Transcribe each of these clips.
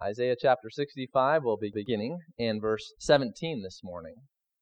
Isaiah chapter 65 will be beginning in verse 17 this morning.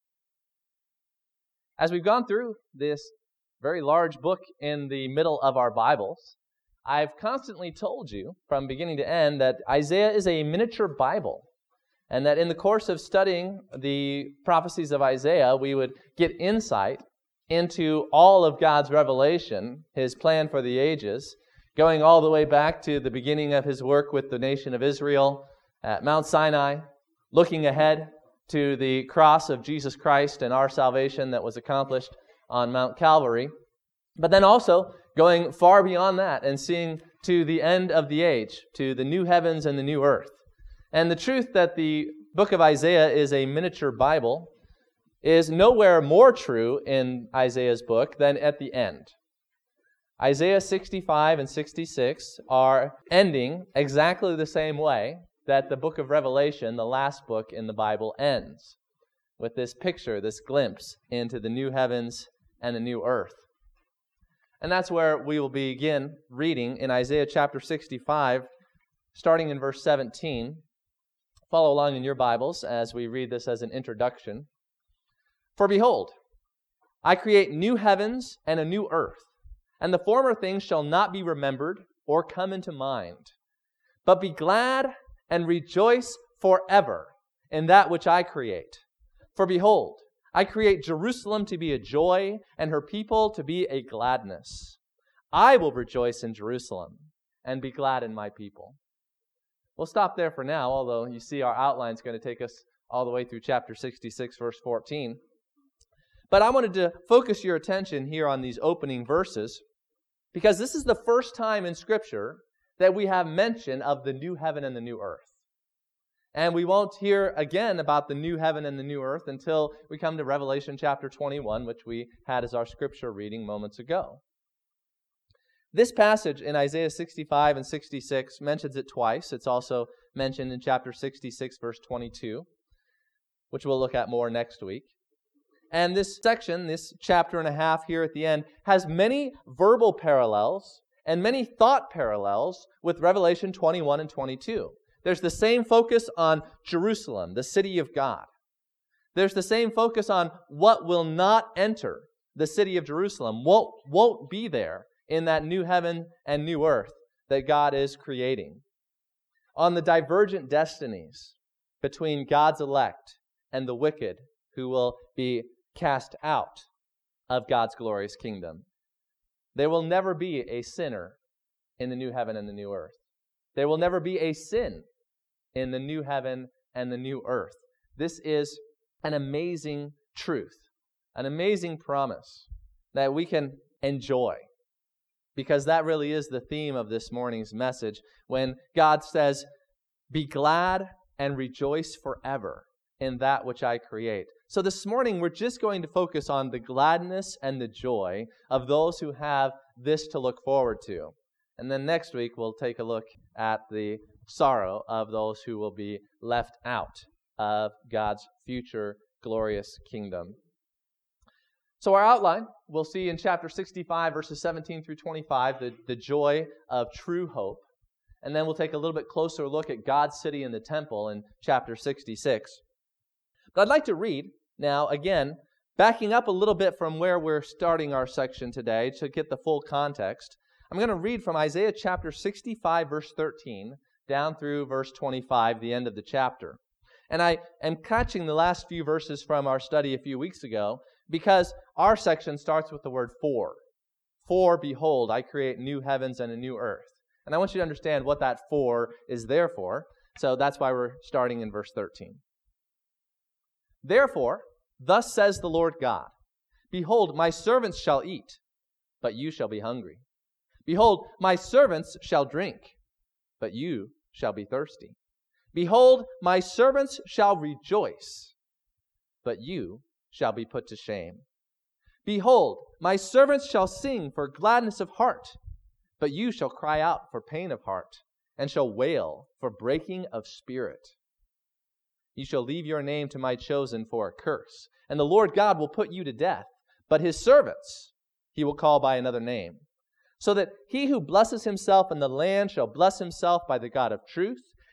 As we've gone through this very large book in the middle of our Bibles, I've constantly told you from beginning to end that Isaiah is a miniature Bible, and that in the course of studying the prophecies of Isaiah, we would get insight into all of God's revelation, His plan for the ages, going all the way back to the beginning of His work with the nation of Israel at Mount Sinai, looking ahead to the cross of Jesus Christ and our salvation that was accomplished on Mount Calvary, but then also going far beyond that and seeing to the end of the age, to the new heavens and the new earth. And the truth that the book of Isaiah is a miniature Bible is nowhere more true in Isaiah's book than at the end. Isaiah 65 and 66 are ending exactly the same way that the book of Revelation, the last book in the Bible, ends, with this picture, this glimpse into the new heavens and the new earth. And that's where we will begin reading in Isaiah chapter 65, starting in verse 17. Follow along in your Bibles as we read this as an introduction. For behold, I create new heavens and a new earth, and the former things shall not be remembered or come into mind. But be glad and rejoice forever in that which I create. For behold, I create Jerusalem to be a joy, and her people to be a gladness. I will rejoice in Jerusalem and be glad in my people. We'll stop there for now, although you see our outline is going to take us all the way through chapter 66, verse 14. But I wanted to focus your attention here on these opening verses, because this is the first time in Scripture that we have mention of the new heaven and the new earth. And we won't hear again about the new heaven and the new earth until we come to Revelation chapter 21, which we had as our Scripture reading moments ago. This passage in Isaiah 65 and 66 mentions it twice. It's also mentioned in chapter 66, verse 22, which we'll look at more next week. And this section, this chapter and a half here at the end, has many verbal parallels and many thought parallels with Revelation 21 and 22. There's the same focus on Jerusalem, the city of God. There's the same focus on what will not enter the city of Jerusalem, won't be there in that new heaven and new earth that God is creating. On the divergent destinies between God's elect and the wicked who will be cast out of God's glorious kingdom. There will never be a sinner in the new heaven and the new earth. There will never be a sin in the new heaven and the new earth. This is an amazing truth, an amazing promise that we can enjoy, because that really is the theme of this morning's message when God says, "Be glad and rejoice forever in that which I create." So this morning, we're just going to focus on the gladness and the joy of those who have this to look forward to. And then next week, we'll take a look at the sorrow of those who will be left out of God's future glorious kingdom. So our outline, we'll see in chapter 65, verses 17 through 25, the joy of true hope. And then we'll take a little bit closer look at God's city and the temple in chapter 66. But I'd like to read now, again, backing up a little bit from where we're starting our section today to get the full context. I'm going to read from Isaiah chapter 65, verse 13, down through verse 25, the end of the chapter. And I am catching the last few verses from our study a few weeks ago because our section starts with the word for. For, behold, I create new heavens and a new earth. And I want you to understand what that for is there for. So that's why we're starting in verse 13. Therefore, thus says the Lord God, behold, my servants shall eat, but you shall be hungry. Behold, my servants shall drink, but you shall be thirsty. Behold, my servants shall rejoice, but you shall be put to shame. Behold, my servants shall sing for gladness of heart, but you shall cry out for pain of heart, and shall wail for breaking of spirit. You shall leave your name to my chosen for a curse, and the Lord God will put you to death, but his servants he will call by another name. So that he who blesses himself in the land shall bless himself by the God of truth,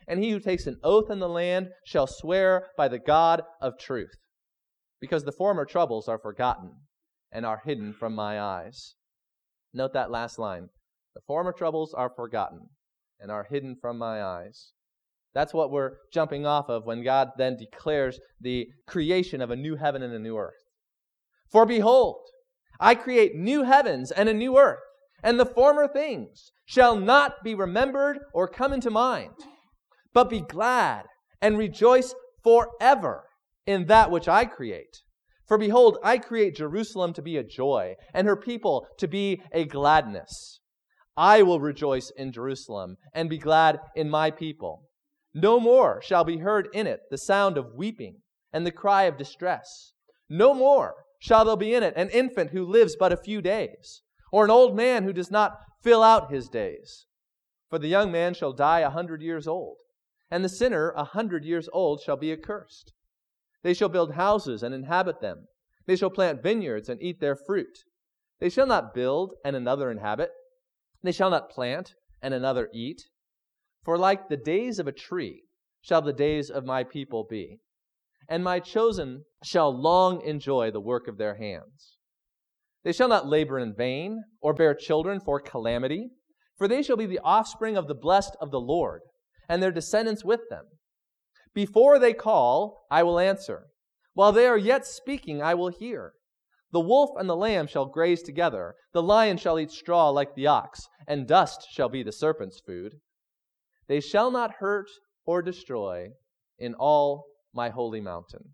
and he who takes an oath in the land shall swear by the God of truth, because the former troubles are forgotten and are hidden from my eyes. Note that last line. The former troubles are forgotten and are hidden from my eyes. That's what we're jumping off of when God then declares the creation of a new heaven and a new earth. For behold, I create new heavens and a new earth, and the former things shall not be remembered or come into mind, but be glad and rejoice forever in that which I create. For behold, I create Jerusalem to be a joy, and her people to be a gladness. I will rejoice in Jerusalem and be glad in my people. No more shall be heard in it the sound of weeping and the cry of distress. No more shall there be in it an infant who lives but a few days, or an old man who does not fill out his days. For the young man shall die 100 years old, and the sinner 100 years old shall be accursed. They shall build houses and inhabit them. They shall plant vineyards and eat their fruit. They shall not build and another inhabit. They shall not plant and another eat. For like the days of a tree shall the days of my people be, and my chosen shall long enjoy the work of their hands. They shall not labor in vain, or bear children for calamity, for they shall be the offspring of the blessed of the Lord, and their descendants with them. Before they call, I will answer. While they are yet speaking, I will hear. The wolf and the lamb shall graze together. The lion shall eat straw like the ox, and dust shall be the serpent's food. They shall not hurt or destroy in all my holy mountain.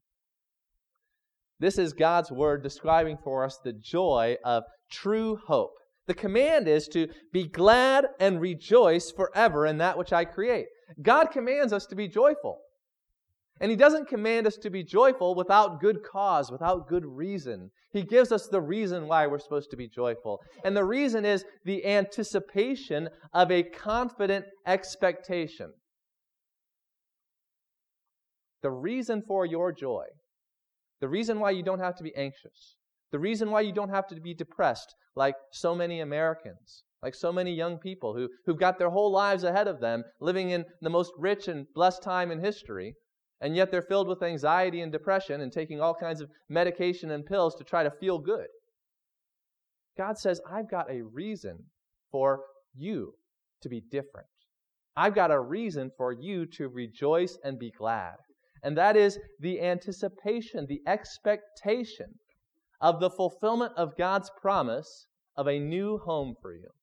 This is God's word describing for us the joy of true hope. The command is to be glad and rejoice forever in that which I create. God commands us to be joyful. And He doesn't command us to be joyful without good cause, without good reason. He gives us the reason why we're supposed to be joyful. And the reason is the anticipation of a confident expectation. The reason for your joy, the reason why you don't have to be anxious, the reason why you don't have to be depressed like so many Americans, like so many young people who've got their whole lives ahead of them, living in the most rich and blessed time in history, and yet they're filled with anxiety and depression and taking all kinds of medication and pills to try to feel good. God says, I've got a reason for you to be different. I've got a reason for you to rejoice and be glad. And that is the anticipation, the expectation of the fulfillment of God's promise of a new home for you.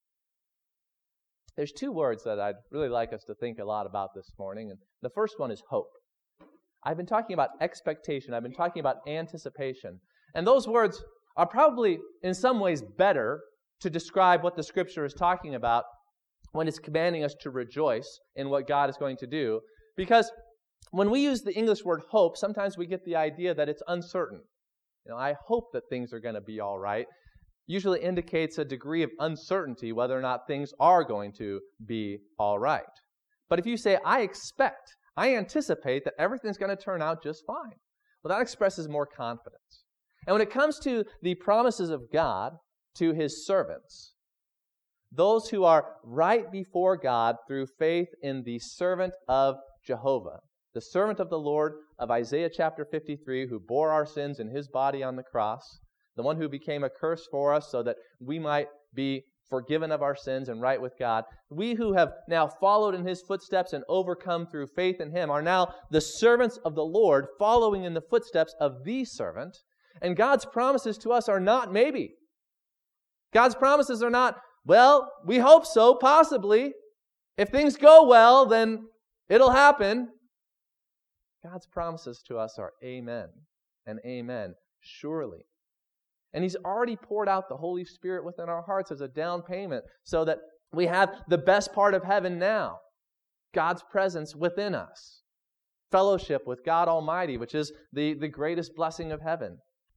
There's two words that I'd really like us to think a lot about this morning. And the first one is hope. I've been talking about expectation. I've been talking about anticipation. And those words are probably in some ways better to describe what the Scripture is talking about when it's commanding us to rejoice in what God is going to do. Because when we use the English word hope, sometimes we get the idea that it's uncertain. I hope that things are going to be all right. Usually indicates a degree of uncertainty whether or not things are going to be all right. But if you say, I anticipate that everything's going to turn out just fine, well, that expresses more confidence. And when it comes to the promises of God to His servants, those who are right before God through faith in the servant of Jehovah, the servant of the Lord of Isaiah chapter 53, who bore our sins in His body on the cross, the one who became a curse for us so that we might be forgiven of our sins and right with God. We who have now followed in His footsteps and overcome through faith in Him are now the servants of the Lord, following in the footsteps of the servant. And God's promises to us are not maybe. God's promises are not, well, we hope so, possibly. If things go well, then it'll happen. God's promises to us are amen and amen, surely. And He's already poured out the Holy Spirit within our hearts as a down payment so that we have the best part of heaven now, God's presence within us, fellowship with God Almighty, which is the greatest blessing of heaven.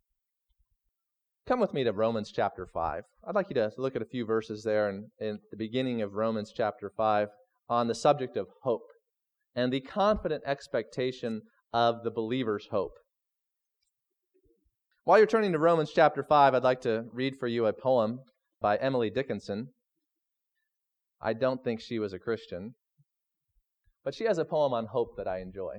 Come with me to Romans chapter 5. I'd like you to look at a few verses there in the beginning of Romans chapter 5 on the subject of hope and the confident expectation of the believer's hope. While you're turning to Romans chapter 5, I'd like to read for you a poem by Emily Dickinson. I don't think she was a Christian. But she has a poem on hope that I enjoy.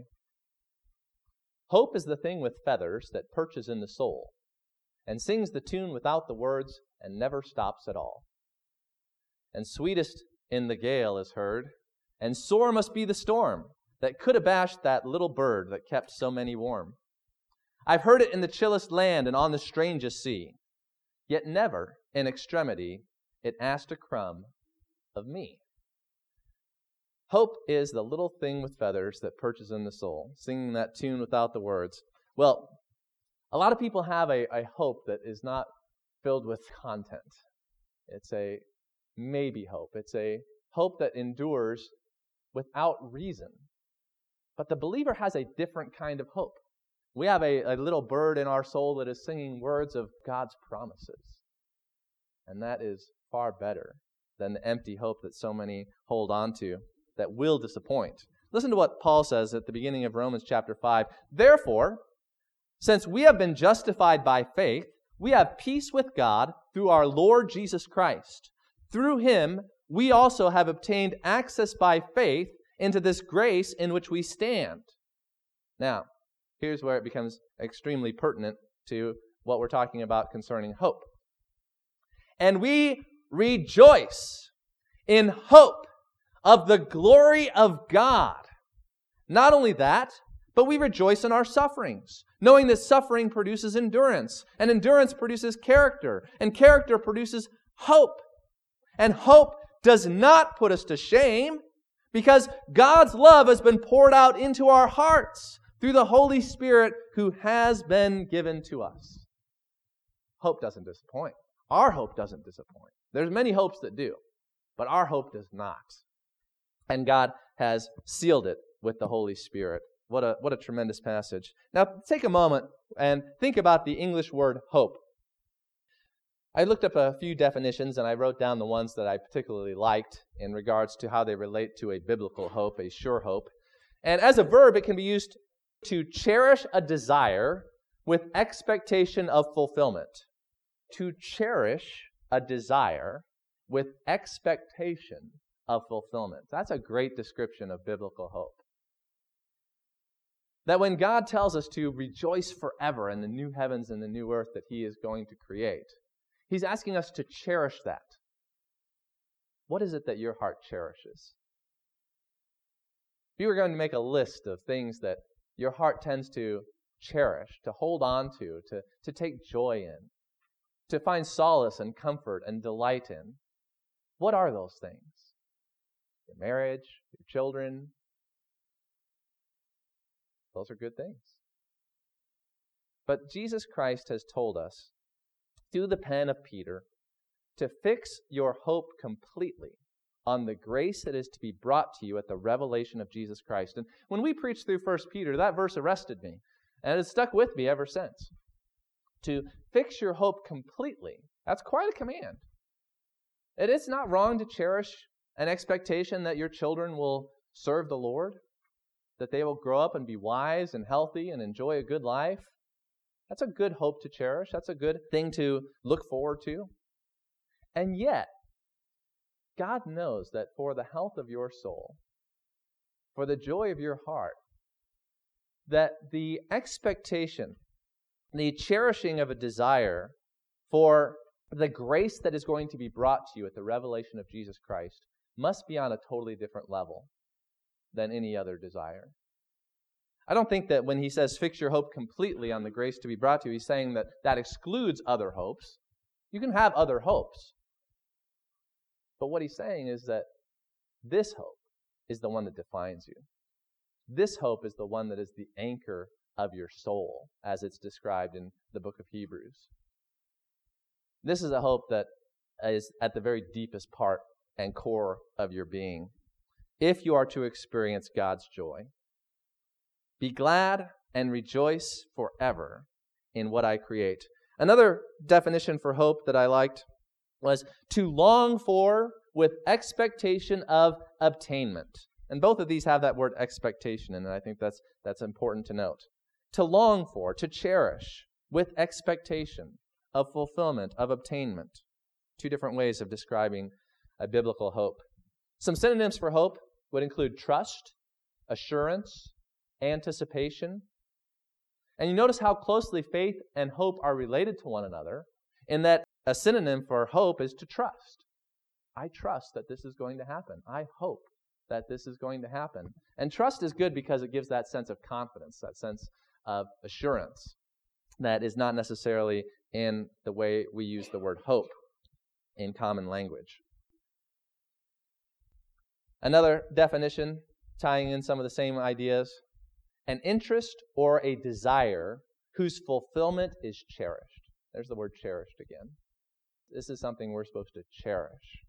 Hope is the thing with feathers that perches in the soul, and sings the tune without the words, and never stops at all. And sweetest in the gale is heard, and sore must be the storm that could abash that little bird that kept so many warm. I've heard it in the chillest land and on the strangest sea, yet never in extremity it asked a crumb of me. Hope is the little thing with feathers that perches in the soul, singing that tune without the words. Well, a lot of people have a hope that is not filled with content. It's a maybe hope. It's a hope that endures without reason. But the believer has a different kind of hope. We have a little bird in our soul that is singing words of God's promises. And that is far better than the empty hope that so many hold on to that will disappoint. Listen to what Paul says at the beginning of Romans chapter 5. Therefore, since we have been justified by faith, we have peace with God through our Lord Jesus Christ. Through him, we also have obtained access by faith into this grace in which we stand. Now, here's where it becomes extremely pertinent to what we're talking about concerning hope. And we rejoice in hope of the glory of God. Not only that, but we rejoice in our sufferings, knowing that suffering produces endurance, and endurance produces character, and character produces hope. And hope does not put us to shame, because God's love has been poured out into our hearts through the Holy Spirit who has been given to us. Hope doesn't disappoint. Our hope doesn't disappoint. There's many hopes that do, but our hope does not. And God has sealed it with the Holy Spirit. What a tremendous passage. Now, take a moment and think about the English word hope. I looked up a few definitions, and I wrote down the ones that I particularly liked in regards to how they relate to a biblical hope, a sure hope. And as a verb, it can be used to cherish a desire with expectation of fulfillment. To cherish a desire with expectation of fulfillment. That's a great description of biblical hope. That when God tells us to rejoice forever in the new heavens and the new earth that He is going to create, He's asking us to cherish that. What is it that your heart cherishes? If you were going to make a list of things that your heart tends to cherish, to hold on to take joy in, to find solace and comfort and delight in, what are those things? Your marriage, your children. Those are good things. But Jesus Christ has told us, through the pen of Peter, to fix your hope completely on the grace that is to be brought to you at the revelation of Jesus Christ. And when we preached through 1 Peter, that verse arrested me, and it's stuck with me ever since. To fix your hope completely. That's quite a command. It is not wrong to cherish an expectation that your children will serve the Lord, that they will grow up and be wise and healthy and enjoy a good life. That's a good hope to cherish. That's a good thing to look forward to. And yet, God knows that for the health of your soul, for the joy of your heart, that the expectation, the cherishing of a desire for the grace that is going to be brought to you at the revelation of Jesus Christ must be on a totally different level than any other desire. I don't think that when he says fix your hope completely on the grace to be brought to you, he's saying that that excludes other hopes. You can have other hopes. But what he's saying is that this hope is the one that defines you. This hope is the one that is the anchor of your soul, as it's described in the book of Hebrews. This is a hope that is at the very deepest part and core of your being. If you are to experience God's joy, be glad and rejoice forever in what I create. Another definition for hope that I liked was to long for with expectation of obtainment. And both of these have that word expectation in it. I think that's important to note. To long for, to cherish with expectation of fulfillment, of obtainment. Two different ways of describing a biblical hope. Some synonyms for hope would include trust, assurance, anticipation. And you notice how closely faith and hope are related to one another, in that a synonym for hope is to trust. I trust that this is going to happen. I hope that this is going to happen. And trust is good because it gives that sense of confidence, that sense of assurance that is not necessarily in the way we use the word hope in common language. Another definition tying in some of the same ideas: an interest or a desire whose fulfillment is cherished. There's the word cherished again. This is something we're supposed to cherish.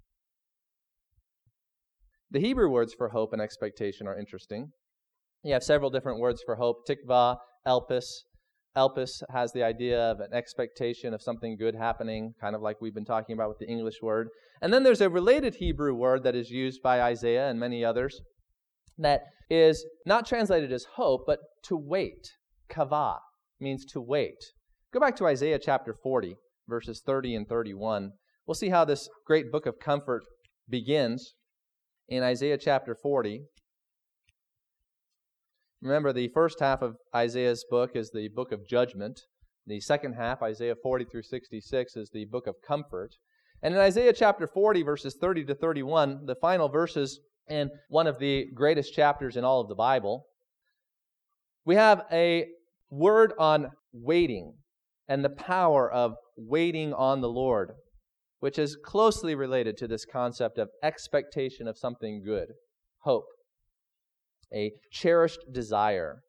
The Hebrew words for hope and expectation are interesting. You have several different words for hope. Tikvah, elpis. Elpis has the idea of an expectation of something good happening, kind of like we've been talking about with the English word. And then there's a related Hebrew word that is used by Isaiah and many others that is not translated as hope, but to wait. Kavah means to wait. Go back to Isaiah chapter 40, verses 30 and 31. We'll see how this great book of comfort begins in Isaiah chapter 40. Remember, the first half of Isaiah's book is the book of judgment. The second half, Isaiah 40 through 66, is the book of comfort. And in Isaiah chapter 40, verses 30 to 31, the final verses in one of the greatest chapters in all of the Bible, we have a word on waiting and the power of waiting on the Lord, which is closely related to this concept of expectation of something good, hope, a cherished desire.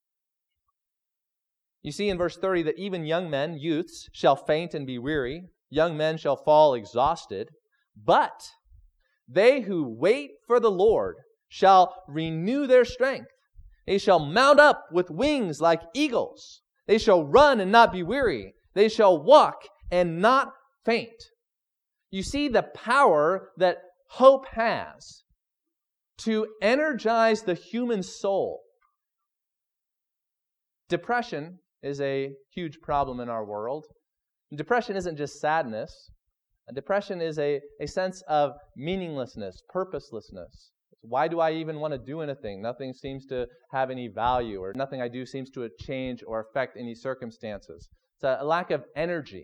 You see in verse 30 that even young men, youths, shall faint and be weary. Young men shall fall exhausted. But they who wait for the Lord shall renew their strength. They shall mount up with wings like eagles. They shall run and not be weary. They shall walk and not faint. You see the power that hope has to energize the human soul. Depression is a huge problem in our world. Depression isn't just sadness. Depression is a sense of meaninglessness, purposelessness. Why do I even want to do anything? Nothing seems to have any value, or nothing I do seems to change or affect any circumstances. It's a lack of energy.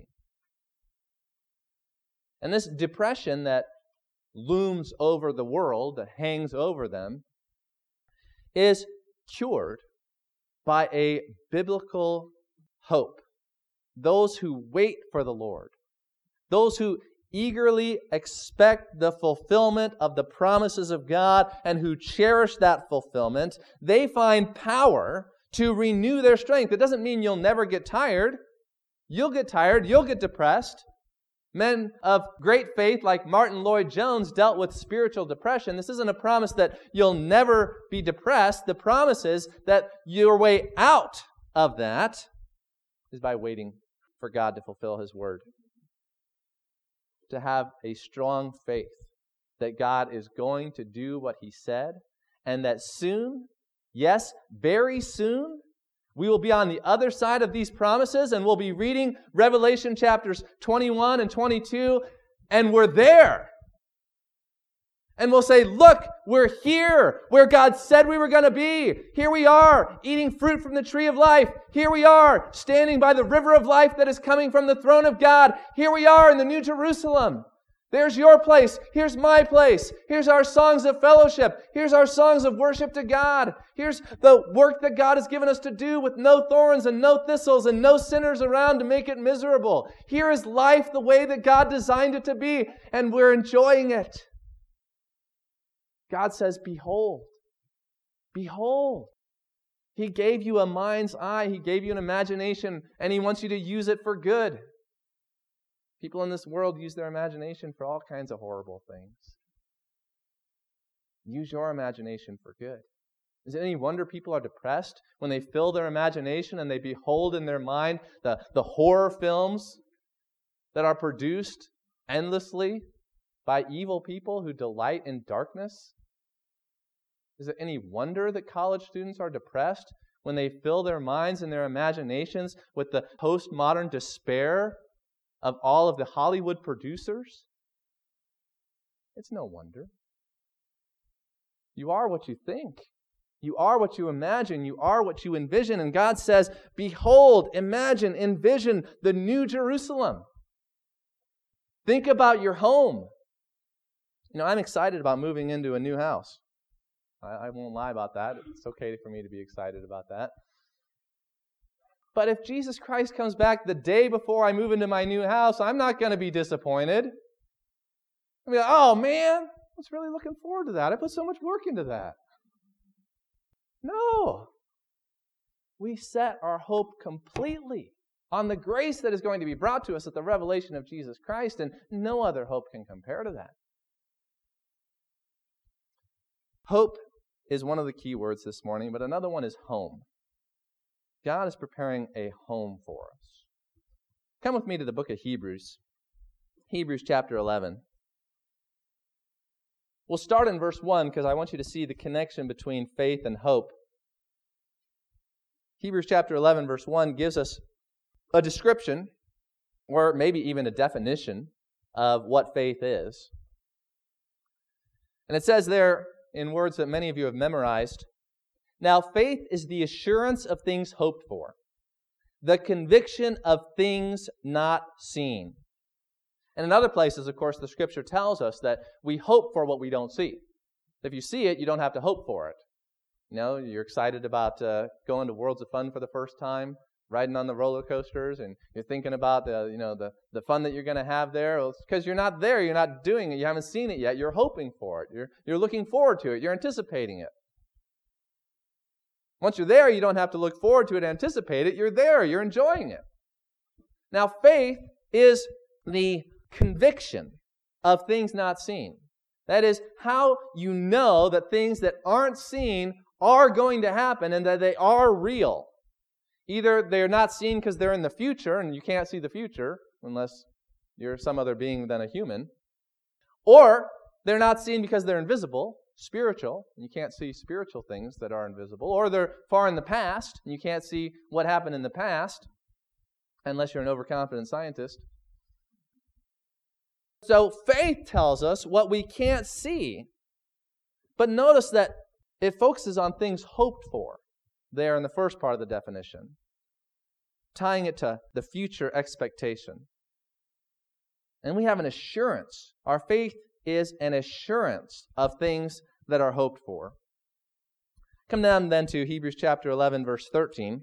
And this depression that looms over the world, that hangs over them, is cured by a biblical hope. Those who wait for the Lord, those who eagerly expect the fulfillment of the promises of God and who cherish that fulfillment, they find power to renew their strength. It doesn't mean you'll never get tired. You'll get tired. You'll get depressed. Men of great faith like Martin Lloyd-Jones dealt with spiritual depression. This isn't a promise that you'll never be depressed. The promise is that your way out of that is by waiting for God to fulfill His word. To have a strong faith that God is going to do what He said, and that soon, yes, very soon, we will be on the other side of these promises, and we'll be reading Revelation chapters 21 and 22, and we're there. And we'll say, look, we're here where God said we were going to be. Here we are, eating fruit from the tree of life. Here we are, standing by the river of life that is coming from the throne of God. Here we are in the New Jerusalem. There's your place. Here's my place. Here's our songs of fellowship. Here's our songs of worship to God. Here's the work that God has given us to do with no thorns and no thistles and no sinners around to make it miserable. Here is life the way that God designed it to be, and we're enjoying it. God says, behold, behold. He gave you a mind's eye. He gave you an imagination, and He wants you to use it for good. People in this world use their imagination for all kinds of horrible things. Use your imagination for good. Is it any wonder people are depressed when they fill their imagination and they behold in their mind the horror films that are produced endlessly by evil people who delight in darkness? Is it any wonder that college students are depressed when they fill their minds and their imaginations with the postmodern despair of all of the Hollywood producers? It's no wonder. You are what you think. You are what you imagine. You are what you envision. And God says, behold, imagine, envision the new Jerusalem. Think about your home. I'm excited about moving into a new house. I won't lie about that. It's okay for me to be excited about that. But if Jesus Christ comes back the day before I move into my new house, I'm not going to be disappointed. I'll be like, oh man, I was really looking forward to that. I put so much work into that. No. We set our hope completely on the grace that is going to be brought to us at the revelation of Jesus Christ, and no other hope can compare to that. Hope is one of the key words this morning, but another one is home. God is preparing a home for us. Come with me to the book of Hebrews. Hebrews chapter 11. We'll start in verse 1 because I want you to see the connection between faith and hope. Hebrews chapter 11 verse 1 gives us a description, or maybe even a definition, of what faith is. And it says there, in words that many of you have memorized, now faith is the assurance of things hoped for, the conviction of things not seen. And in other places, of course, the Scripture tells us that we hope for what we don't see. If you see it, you don't have to hope for it. You're excited about going to Worlds of Fun for the first time, riding on the roller coasters, and you're thinking about the fun that you're going to have there. Well, it's because you're not there, you're not doing it, you haven't seen it yet. You're hoping for it. You're looking forward to it. You're anticipating it. Once you're there, you don't have to look forward to it, anticipate it. You're there. You're enjoying it. Now, faith is the conviction of things not seen. That is how you know that things that aren't seen are going to happen and that they are real. Either they're not seen because they're in the future and you can't see the future unless you're some other being than a human, or they're not seen because they're invisible, spiritual, and you can't see spiritual things that are invisible, or they're far in the past and you can't see what happened in the past unless you're an overconfident scientist. So faith tells us what we can't see. But notice that it focuses on things hoped for there in the first part of the definition, tying it to the future expectation. And we have an assurance. Our faith is an assurance of things that are hoped for. Come down then to Hebrews chapter 11, verse 13,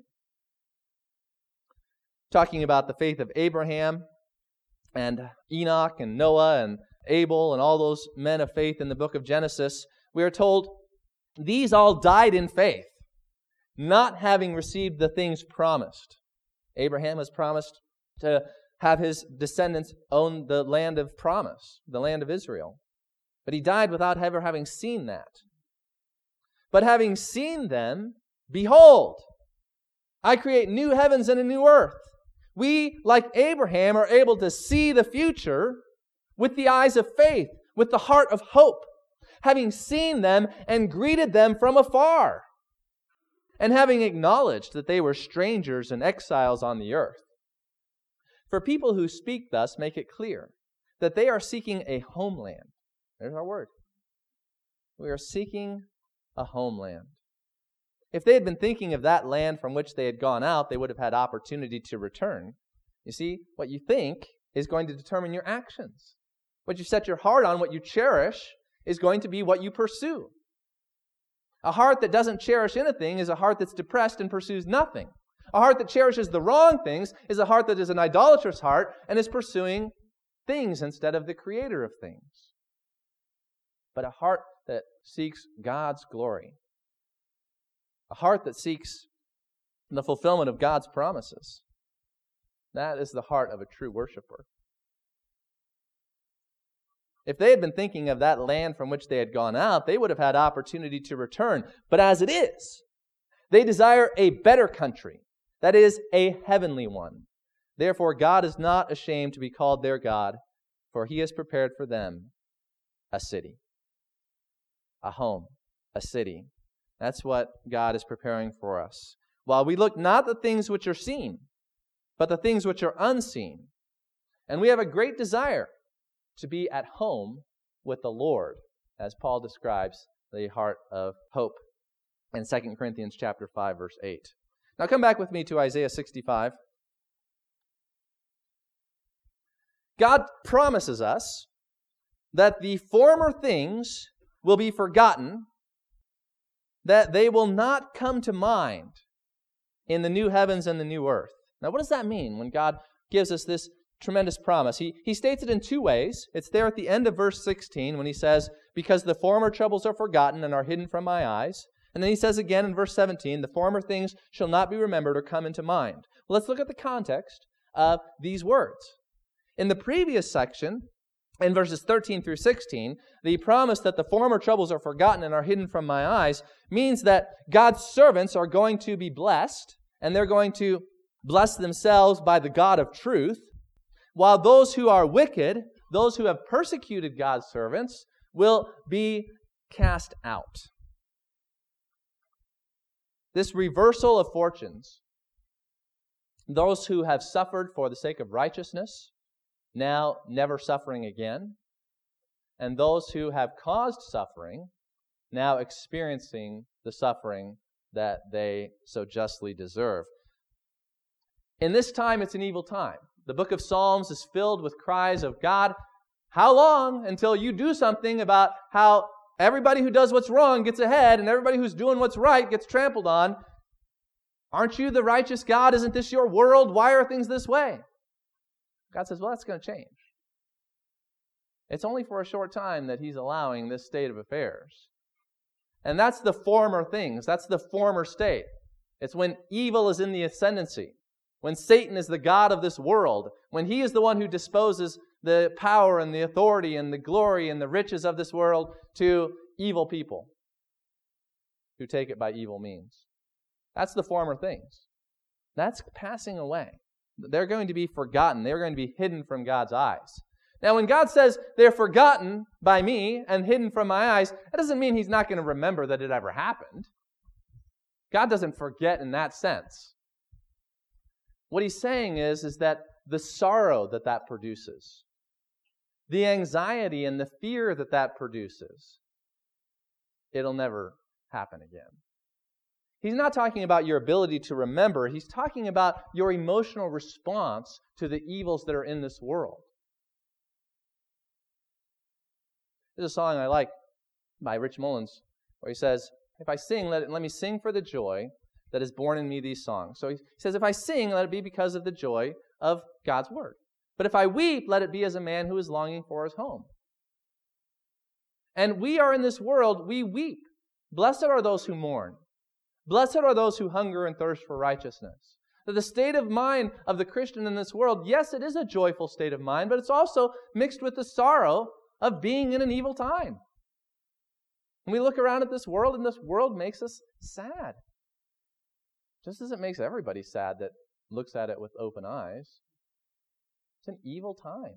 talking about the faith of Abraham and Enoch and Noah and Abel and all those men of faith in the book of Genesis. We are told these all died in faith, not having received the things promised. Abraham was promised to have his descendants own the land of promise, the land of Israel. But he died without ever having seen that. But having seen them, behold, I create new heavens and a new earth. We, like Abraham, are able to see the future with the eyes of faith, with the heart of hope, having seen them and greeted them from afar, and having acknowledged that they were strangers and exiles on the earth. For people who speak thus make it clear that they are seeking a homeland. There's our word. We are seeking a homeland. If they had been thinking of that land from which they had gone out, they would have had opportunity to return. You see, what you think is going to determine your actions. What you set your heart on, what you cherish, is going to be what you pursue. A heart that doesn't cherish anything is a heart that's depressed and pursues nothing. A heart that cherishes the wrong things is a heart that is an idolatrous heart and is pursuing things instead of the Creator of things. But a heart that seeks God's glory, a heart that seeks the fulfillment of God's promises, that is the heart of a true worshiper. If they had been thinking of that land from which they had gone out, they would have had opportunity to return. But as it is, they desire a better country, that is, a heavenly one. Therefore, God is not ashamed to be called their God, for He has prepared for them a city, a home, a city. That's what God is preparing for us. While we look not at the things which are seen, but the things which are unseen. And we have a great desire to be at home with the Lord, as Paul describes the heart of hope. in 2 Corinthians chapter 5, verse 8. Now come back with me to Isaiah 65. God promises us that the former things will be forgotten, that they will not come to mind in the new heavens and the new earth. Now, what does that mean when God gives us this tremendous promise? He states it in two ways. It's there at the end of verse 16 when he says, because the former troubles are forgotten and are hidden from my eyes. And then he says again in verse 17, the former things shall not be remembered or come into mind. Well, let's look at the context of these words. In the previous section, in verses 13 through 16, the promise that the former troubles are forgotten and are hidden from my eyes means that God's servants are going to be blessed, and they're going to bless themselves by the God of truth, while those who are wicked, those who have persecuted God's servants, will be cast out. This reversal of fortunes, those who have suffered for the sake of righteousness, now never suffering again, and those who have caused suffering, now experiencing the suffering that they so justly deserve. In this time, it's an evil time. The book of Psalms is filled with cries of, God, how long until you do something about how everybody who does what's wrong gets ahead and everybody who's doing what's right gets trampled on? Aren't you the righteous God? Isn't this your world? Why are things this way? God says, well, that's going to change. It's only for a short time that He's allowing this state of affairs. And that's the former things. That's the former state. It's when evil is in the ascendancy, when Satan is the god of this world, when he is the one who disposes the power and the authority and the glory and the riches of this world to evil people who take it by evil means. That's the former things. That's passing away. They're going to be forgotten. They're going to be hidden from God's eyes. Now, when God says they're forgotten by me and hidden from my eyes, that doesn't mean He's not going to remember that it ever happened. God doesn't forget in that sense. What He's saying is that the sorrow that produces, the anxiety and the fear that produces, it'll never happen again. He's not talking about your ability to remember. He's talking about your emotional response to the evils that are in this world. There's a song I like by Rich Mullins where he says, if I sing, let me sing for the joy that is born in me these songs. So he says, if I sing, let it be because of the joy of God's word. But if I weep, let it be as a man who is longing for his home. And we are in this world, we weep. Blessed are those who mourn. Blessed are those who hunger and thirst for righteousness. That the state of mind of the Christian in this world, yes, it is a joyful state of mind, but it's also mixed with the sorrow of being in an evil time. And we look around at this world, and this world makes us sad. Just as it makes everybody sad that looks at it with open eyes. It's an evil time.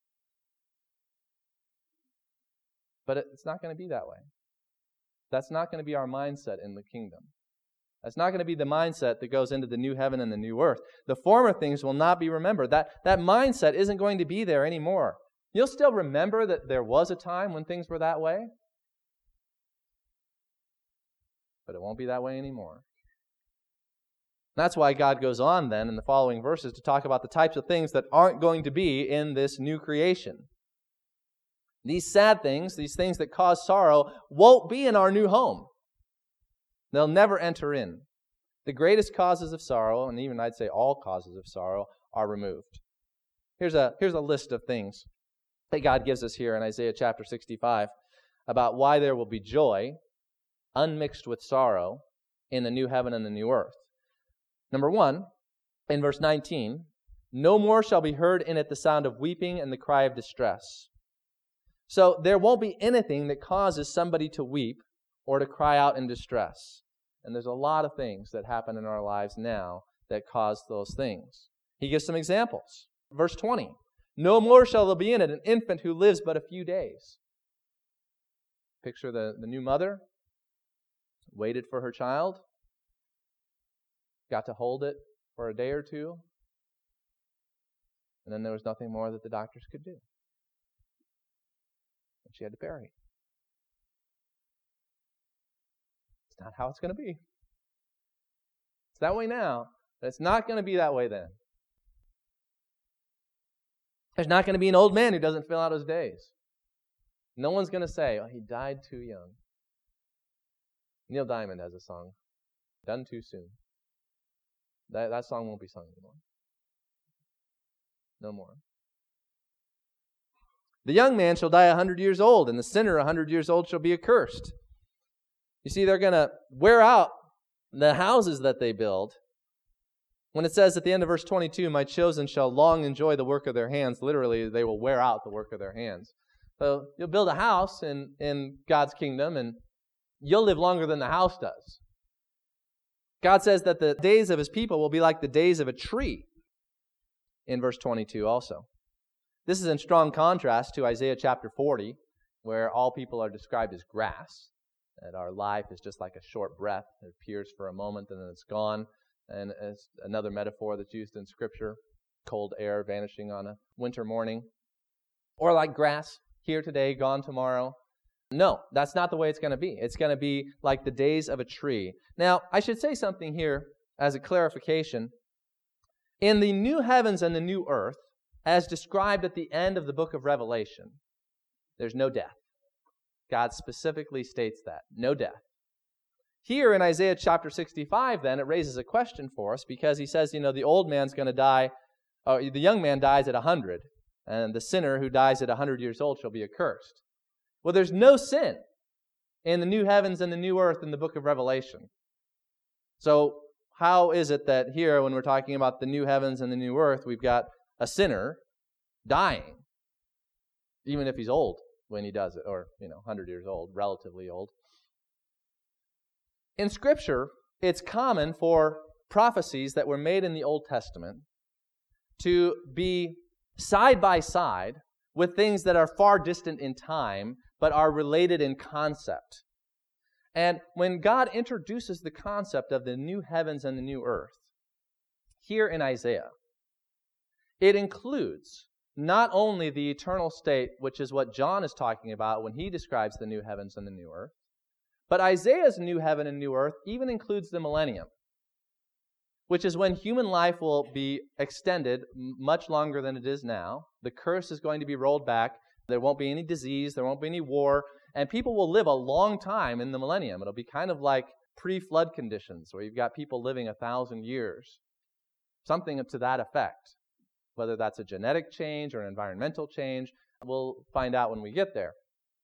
But it's not going to be that way. That's not going to be our mindset in the kingdom. That's not going to be the mindset that goes into the new heaven and the new earth. The former things will not be remembered. That mindset isn't going to be there anymore. You'll still remember that there was a time when things were that way, but it won't be that way anymore. That's why God goes on then in the following verses to talk about the types of things that aren't going to be in this new creation. These sad things, these things that cause sorrow, won't be in our new home. They'll never enter in. The greatest causes of sorrow, and even I'd say all causes of sorrow, are removed. Here's a list of things that God gives us here in Isaiah chapter 65 about why there will be joy unmixed with sorrow in the new heaven and the new earth. Number 1, in verse 19, no more shall be heard in it the sound of weeping and the cry of distress. So there won't be anything that causes somebody to weep or to cry out in distress. And there's a lot of things that happen in our lives now that cause those things. He gives some examples. Verse 20, no more shall there be in it an infant who lives but a few days. Picture the new mother, waited for her child, got to hold it for a day or two, and then there was nothing more that the doctors could do. And she had to bury it. It's not how it's going to be. It's that way now, but it's not going to be that way then. There's not going to be an old man who doesn't fill out his days. No one's going to say, oh, he died too young. Neil Diamond has a song, Done Too Soon. That song won't be sung anymore. No more. The young man shall die 100 years old, and the sinner 100 years old shall be accursed. You see, they're going to wear out the houses that they build. When it says at the end of verse 22, my chosen shall long enjoy the work of their hands, literally, they will wear out the work of their hands. So you'll build a house in God's kingdom, and you'll live longer than the house does. God says that the days of His people will be like the days of a tree in verse 22 also. This is in strong contrast to Isaiah chapter 40, where all people are described as grass, that our life is just like a short breath. It appears for a moment and then it's gone. And it's another metaphor that's used in Scripture, cold air vanishing on a winter morning. Or like grass, here today, gone tomorrow. No, that's not the way it's going to be. It's going to be like the days of a tree. Now, I should say something here as a clarification. In the new heavens and the new earth, as described at the end of the book of Revelation, there's no death. God specifically states that. No death. Here in Isaiah chapter 65, then, it raises a question for us because he says, the old man's going to die, the young man dies at 100, and the sinner who dies at 100 years old shall be accursed. Well, there's no sin in the new heavens and the new earth in the book of Revelation. So how is it that here, when we're talking about the new heavens and the new earth, we've got a sinner dying, even if he's old when he does it, or 100 years old, relatively old? In Scripture, it's common for prophecies that were made in the Old Testament to be side by side with things that are far distant in time, but are related in concept. And when God introduces the concept of the new heavens and the new earth, here in Isaiah, it includes not only the eternal state, which is what John is talking about when he describes the new heavens and the new earth, but Isaiah's new heaven and new earth even includes the millennium, which is when human life will be extended much longer than it is now. The curse is going to be rolled back. There won't be any disease. There won't be any war. And people will live a long time in the millennium. It'll be kind of like pre-flood conditions where you've got people living 1,000 years. Something to that effect. Whether that's a genetic change or an environmental change, we'll find out when we get there.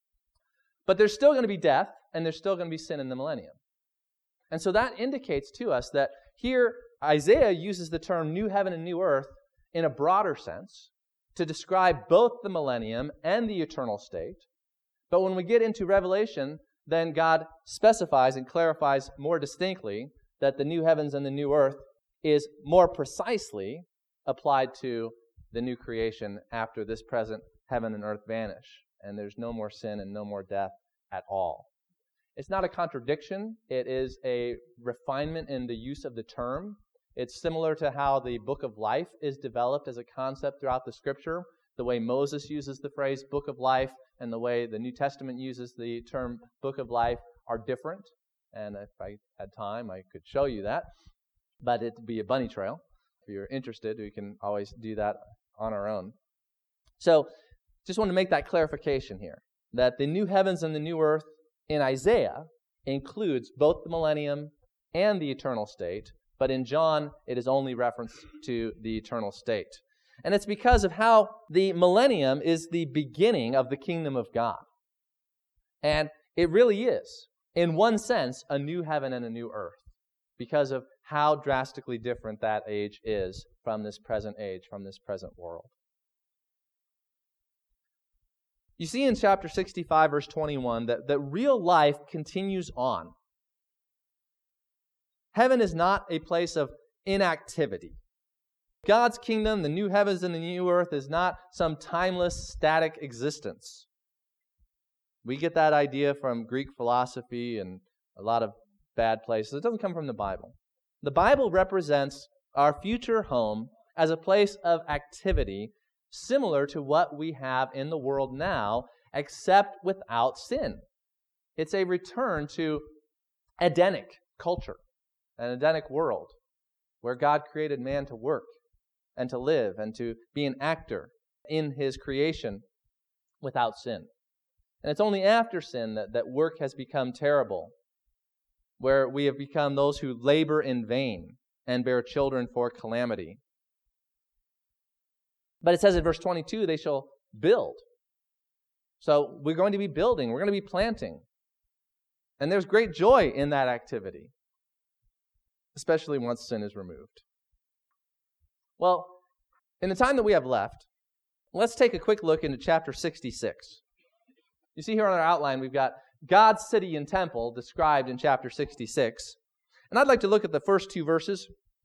But there's still going to be death, and there's still going to be sin in the millennium. And so that indicates to us that here Isaiah uses the term new heaven and new earth in a broader sense to describe both the millennium and the eternal state. But when we get into Revelation, then God specifies and clarifies more distinctly that the new heavens and the new earth is more precisely applied to the new creation after this present heaven and earth vanish. And there's no more sin and no more death at all. It's not a contradiction. It is a refinement in the use of the term. It's similar to how the book of life is developed as a concept throughout the Scripture. The way Moses uses the phrase book of life and the way the New Testament uses the term book of life are different. And if I had time, I could show you that. But it'd be a bunny trail. If you're interested, we can always do that on our own. So, just want to make that clarification here, that the new heavens and the new earth in Isaiah includes both the millennium and the eternal state, but in John, it is only reference to the eternal state. And it's because of how the millennium is the beginning of the kingdom of God. And it really is, in one sense, a new heaven and a new earth, because of how drastically different that age is from this present age, from this present world. You see in chapter 65, verse 21, that real life continues on. Heaven is not a place of inactivity. God's kingdom, the new heavens and the new earth, is not some timeless, static existence. We get that idea from Greek philosophy and a lot of bad places. It doesn't come from the Bible. The Bible represents our future home as a place of activity similar to what we have in the world now, except without sin. It's a return to Edenic culture, an Edenic world, where God created man to work and to live and to be an actor in His creation without sin. And it's only after sin that work has become terrible, where we have become those who labor in vain and bear children for calamity. But it says in verse 22, they shall build. So we're going to be building, we're going to be planting. And there's great joy in that activity, especially once sin is removed. Well, in the time that we have left, let's take a quick look into chapter 66. You see here on our outline, we've got God's city and temple described in chapter 66. And I'd like to look at the first two verses.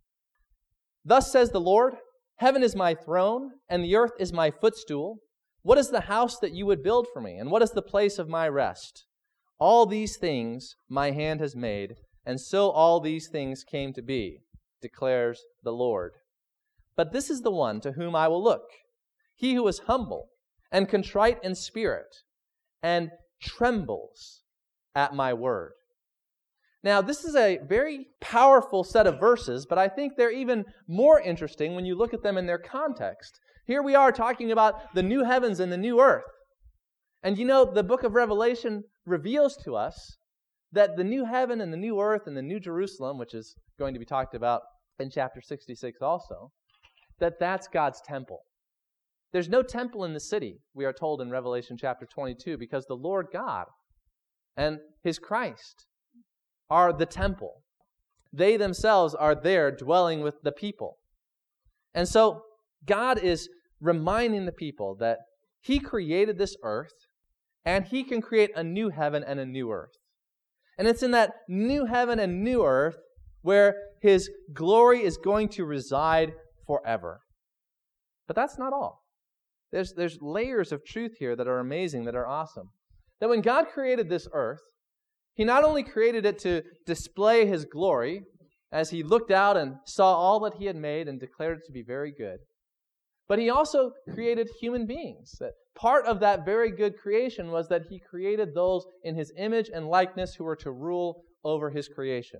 Thus says the Lord, heaven is my throne, and the earth is my footstool. What is the house that you would build for me? And what is the place of my rest? All these things my hand has made, and so all these things came to be, declares the Lord. But this is the one to whom I will look, he who is humble and contrite in spirit, and trembles at my word. Now, this is a very powerful set of verses, but I think they're even more interesting when you look at them in their context. Here we are talking about the new heavens and the new earth. And you know, the book of Revelation reveals to us that the new heaven and the new earth and the new Jerusalem, which is going to be talked about in chapter 66 also, that's God's temple. There's no temple in the city, we are told in Revelation chapter 22, because the Lord God and His Christ are the temple. They themselves are there dwelling with the people. And so God is reminding the people that He created this earth and He can create a new heaven and a new earth. And it's in that new heaven and new earth where His glory is going to reside forever. But that's not all. There's layers of truth here that are amazing, that are awesome. That when God created this earth, He not only created it to display His glory, as He looked out and saw all that He had made and declared it to be very good, but He also created human beings. That part of that very good creation was that He created those in His image and likeness who were to rule over His creation.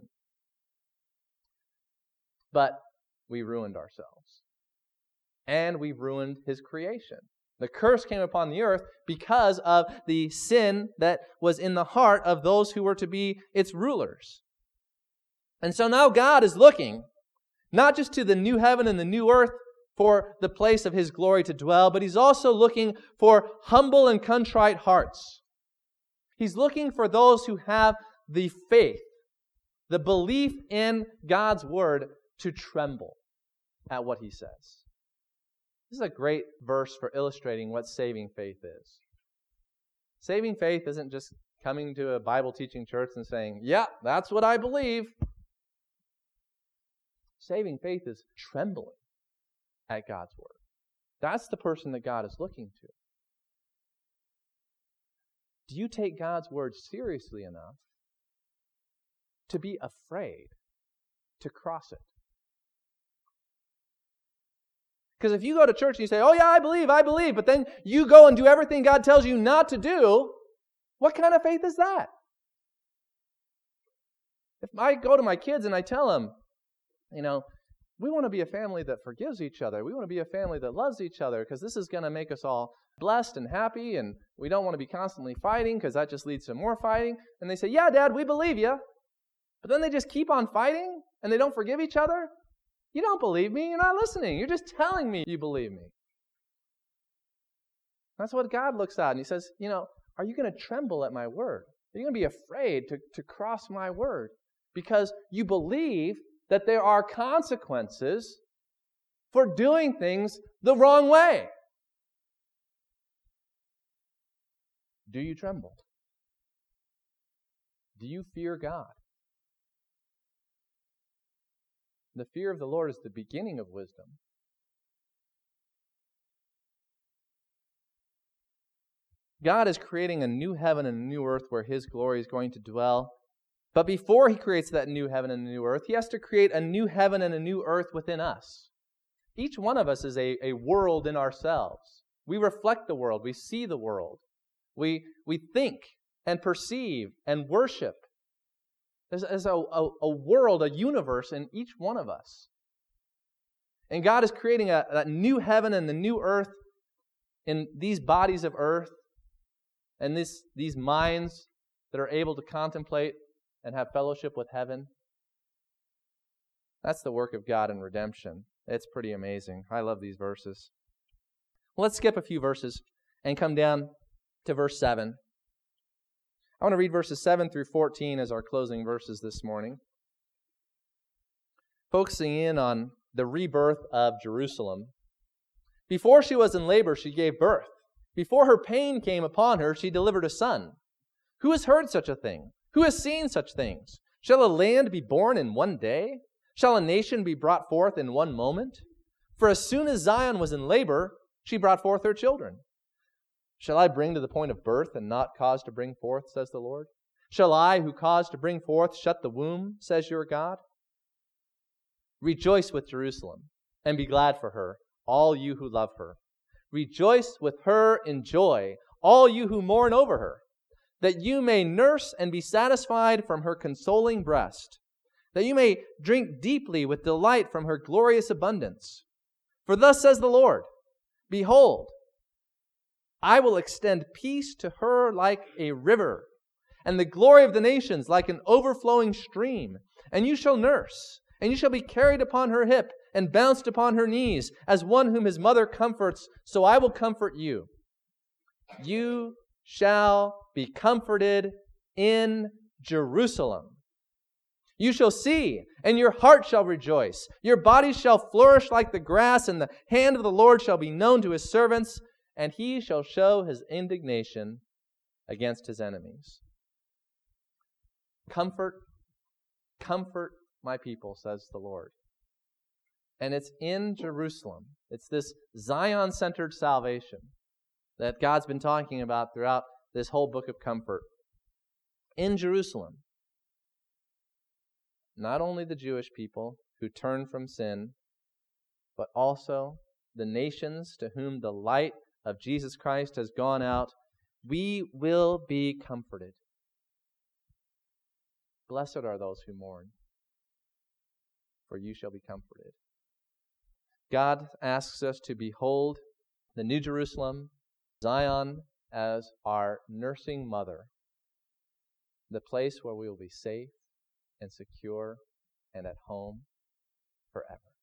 But we ruined ourselves. And we ruined His creation. The curse came upon the earth because of the sin that was in the heart of those who were to be its rulers. And so now God is looking not just to the new heaven and the new earth for the place of His glory to dwell, but He's also looking for humble and contrite hearts. He's looking for those who have the faith, the belief in God's word to tremble at what He says. This is a great verse for illustrating what saving faith is. Saving faith isn't just coming to a Bible teaching church and saying, yeah, that's what I believe. Saving faith is trembling at God's word. That's the person that God is looking to. Do you take God's word seriously enough to be afraid to cross it? Because if you go to church and you say, oh yeah, I believe, but then you go and do everything God tells you not to do, what kind of faith is that? If I go to my kids and I tell them, we want to be a family that forgives each other. We want to be a family that loves each other because this is going to make us all blessed and happy, and we don't want to be constantly fighting because that just leads to more fighting. And they say, yeah, Dad, we believe you. But then they just keep on fighting and they don't forgive each other. You don't believe me. You're not listening. You're just telling me you believe me. That's what God looks at. And He says, are you going to tremble at my word? Are you going to be afraid to cross my word? Because you believe that there are consequences for doing things the wrong way. Do you tremble? Do you fear God? The fear of the Lord is the beginning of wisdom. God is creating a new heaven and a new earth where His glory is going to dwell. But before He creates that new heaven and a new earth, He has to create a new heaven and a new earth within us. Each one of us is a world in ourselves. We reflect the world. We see the world. We think and perceive and worship. There's a world, a universe in each one of us. And God is creating a new heaven and the new earth in these bodies of earth and these minds that are able to contemplate and have fellowship with heaven. That's the work of God in redemption. It's pretty amazing. I love these verses. Well, let's skip a few verses and come down to verse 7. I want to read verses 7 through 14 as our closing verses this morning, focusing in on the rebirth of Jerusalem. Before she was in labor, she gave birth. Before her pain came upon her, she delivered a son. Who has heard such a thing? Who has seen such things? Shall a land be born in one day? Shall a nation be brought forth in one moment? For as soon as Zion was in labor, she brought forth her children. Shall I bring to the point of birth and not cause to bring forth, says the Lord? Shall I, who caused to bring forth, shut the womb, says your God? Rejoice with Jerusalem, and be glad for her, all you who love her. Rejoice with her in joy, all you who mourn over her, that you may nurse and be satisfied from her consoling breast, that you may drink deeply with delight from her glorious abundance. For thus says the Lord, behold, I will extend peace to her like a river, and the glory of the nations like an overflowing stream. And you shall nurse, and you shall be carried upon her hip, and bounced upon her knees, as one whom his mother comforts, so I will comfort you. You shall be comforted in Jerusalem. You shall see, and your heart shall rejoice. Your body shall flourish like the grass, and the hand of the Lord shall be known to his servants, and he shall show his indignation against his enemies. Comfort, comfort my people, says the Lord. And it's in Jerusalem. It's this Zion-centered salvation that God's been talking about throughout this whole book of comfort. In Jerusalem, not only the Jewish people who turn from sin, but also the nations to whom the light of Jesus Christ has gone out, we will be comforted. Blessed are those who mourn, for you shall be comforted. God asks us to behold the New Jerusalem, Zion, as our nursing mother, the place where we will be safe and secure and at home forever.